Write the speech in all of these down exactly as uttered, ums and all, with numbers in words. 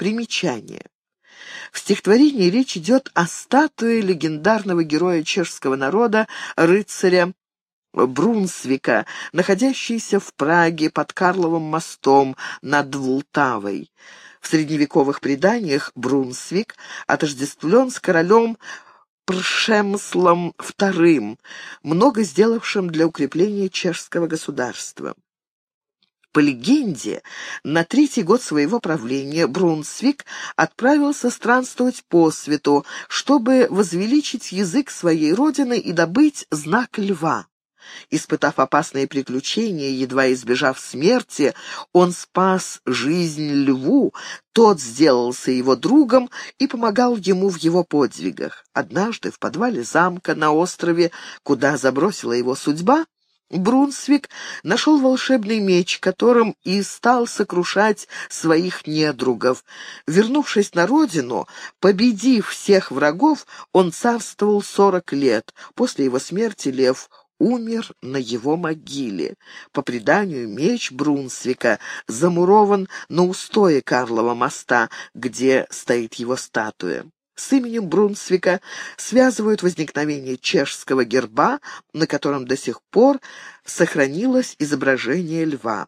Примечание. В стихотворении речь идет о статуе легендарного героя чешского народа, рыцаря Брунсвика, находящейся в Праге под Карловым мостом над Влтавой. В средневековых преданиях Брунсвик отождествлен с королем Пршемслом вторым, много сделавшим для укрепления чешского государства. По легенде, на третий год своего правления Брунсвик отправился странствовать по свету, чтобы возвеличить язык своей родины и добыть знак льва. Испытав опасные приключения, едва избежав смерти, он спас жизнь льву, тот сделался его другом и помогал ему в его подвигах. Однажды в подвале замка на острове, куда забросила его судьба, Брунсвик нашел волшебный меч, которым и стал сокрушать своих недругов. Вернувшись на родину, победив всех врагов, он царствовал сорок лет. После его смерти лев умер на его могиле. По преданию, меч Брунсвика замурован на устое Карлова моста, где стоит его статуя. С именем Брунсвика связывают возникновение чешского герба, на котором до сих пор сохранилось изображение льва.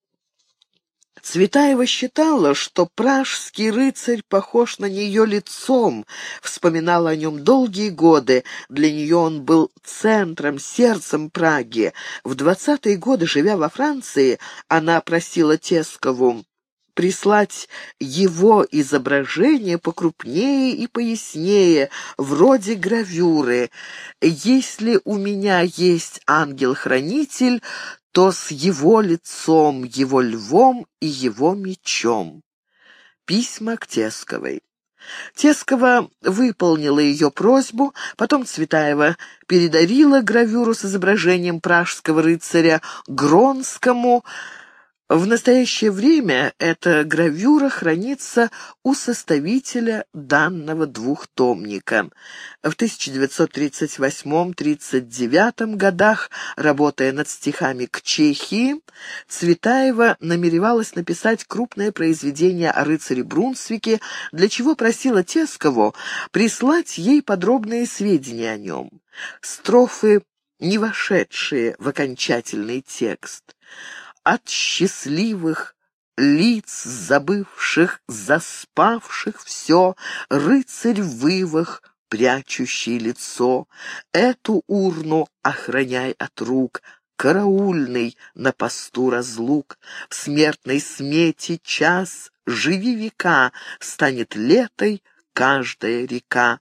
Цветаева считала, что пражский рыцарь похож на нее лицом, вспоминала о нем долгие годы. Для нее он был центром, сердцем Праги. В двадцатые годы, живя во Франции, она просила Тескову прислать его изображение покрупнее и пояснее, вроде гравюры. «Если у меня есть ангел-хранитель, то с его лицом, его львом и его мечом». Письма к Тесковой. Тескова выполнила ее просьбу, потом Цветаева передарила гравюру с изображением пражского рыцаря Гронскому. В настоящее время эта гравюра хранится у составителя данного двухтомника. В тысяча девятьсот тридцать восьмом — тридцать девятом годах, работая над стихами к Чехии, Цветаева намеревалась написать крупное произведение о рыцаре Брунсвике, для чего просила Тескову прислать ей подробные сведения о нем. Строфы, не вошедшие в окончательный текст. От счастливых лиц, забывших, заспавших все, рыцарь в ивах, прячущий лицо, эту урну охраняй от рук, караульный на посту разлук, в смертной смете час, живи века, станет летой каждая река.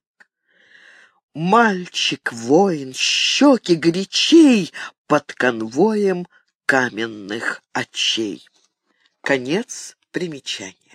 Мальчик-воин, щеки горячей, под конвоем каменных очей. Конец примечания.